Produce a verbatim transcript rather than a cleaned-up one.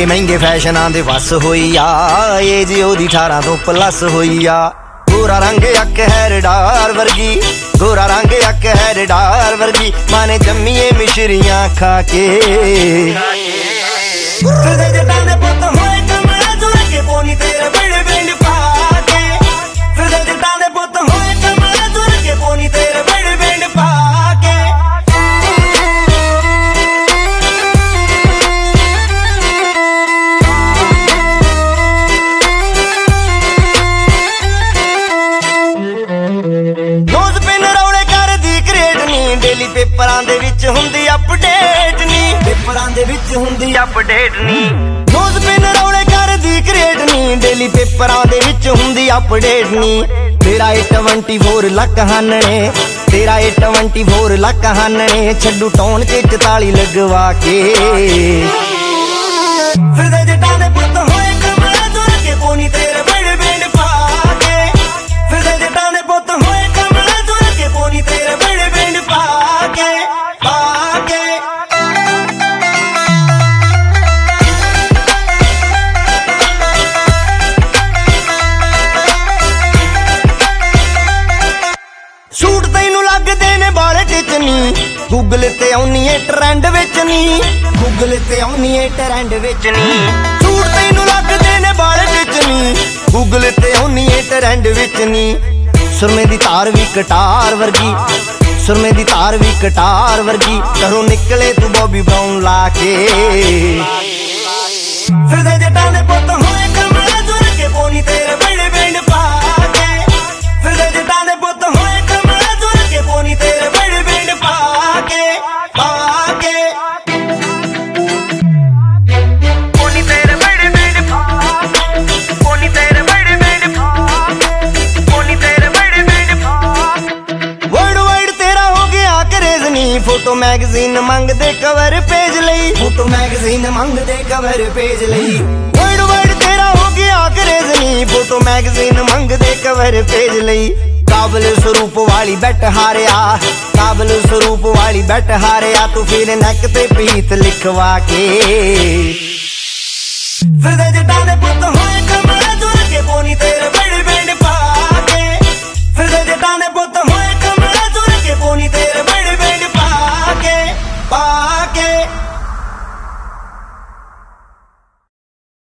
महंगे महंगे फैशनां दे वस होई आ एज ओदी अठारह तो प्लस होई आ गोरा रंग अक है डार वर्गी गोरा रंग अक है डार वर्गी माने जम्मीए मिश्रियां खा के फिरदे जटां दे पुत्त होए कमला जुड़ के पोनी तेरे बिड़ बिड़ पा के फिरदे जटां दे पुत्त होए कमला जुड़ के पोनी तेरे बिड़ बिड़ पा के डेली पेपरां दे विच हुंदी अपडेट नी पेपरां दे विच हुंदी अपडेट नी न्यूज़ पिन रौले करदी क्रिएट नी डेली पेपरां दे विच हुंदी अपडेट नी तेरा ए ट्वेंटी फोर लक हानने तेरा ए ट्वेंटी फोर लक हानने छड्डू टोन च चताली लगवा के फिरदे जटां दे पुत्त होए कमला जुड़ के पोनी तेरे बिड़ बिड़ पा के फिरदे जटां दे पुत्त होए कमला जुड़ के पोनी तेरे बिड़ बिड़ पा के पा के सूट तैनू लगदे ने बाले टिचनी गूगल ते आउनी है ट्रेंड विच नी गूगल ते आउनी है ट्रेंड विच नी सूट तैनू लगदे ने बाले टिचनी गूगल ते आउनी है ट्रेंड विच नी सुरमे दी तार भी कटार वर्गी सुरमे दी तार भी कटार वर्गी घरों निकले तू बॉबी ब्राउन ला के फिरदे जटां दे पुत्त होए कमला जुड़ के पोनी तेरे बिड़ बिड़ पा के फिरदे जटां दे पुत्त होए कमला जुड़ के पोनी तेरे बिड़ बिड़ पा के पा के पोनी तेरे बिड़ बिड़ पा पोनी तेरे बिड़ बिड़ पा पोनी तेरे बिड़ बिड़ पा वर्ल्ड वाइड तेरा हो गया क्रेज नी फोटो मैगजीन मंगदे कवर पेज लई फोटो मैगजीन मंगदे कवर पेज लई वर्ल्ड वाइड तेरा हो गया क्रेज नी फोटो मैगजीन मंगदे कवर पेज लई काबल स्वरूप वाली बैठ हारिया काबल स्वरूप वाली बैठ हारिया तू फिर नक ते पीत लिखवा के फिरदे जटां दे पुत्त होए कमला